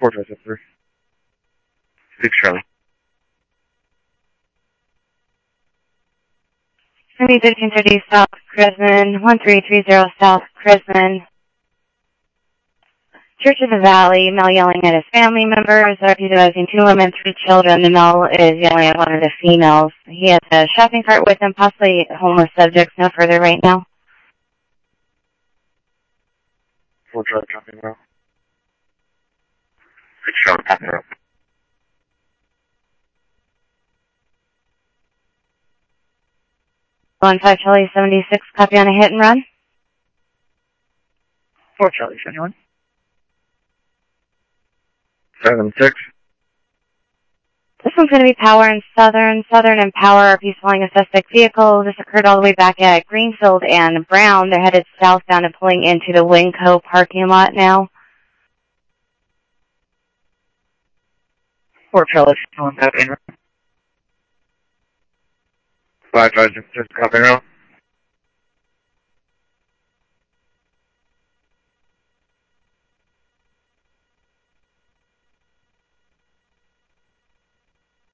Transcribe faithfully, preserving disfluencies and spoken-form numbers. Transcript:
Four Charlie Zipper. Six Charlie. Maybe fifteen thirty South Crisman, one three three zero South Crisman. Church of the Valley, male yelling at his family members, accusing two women, three children. The male is yelling at one of the females. He has a shopping cart with him, possibly homeless subjects. No further right now. Four Charlie, copy now. Six Charlie, copy now. One five Charlie seventy-six, copy on a hit and run. Four Charlie seventy-one. Seven six. This one's going to be Power and Southern. Southern and Power are peacefuling a suspect vehicle. This occurred all the way back at Greenfield and Brown. They're headed southbound and pulling into the Winco parking lot now. Four Charlie seventy-one, copy and run. Five five six six, copy now.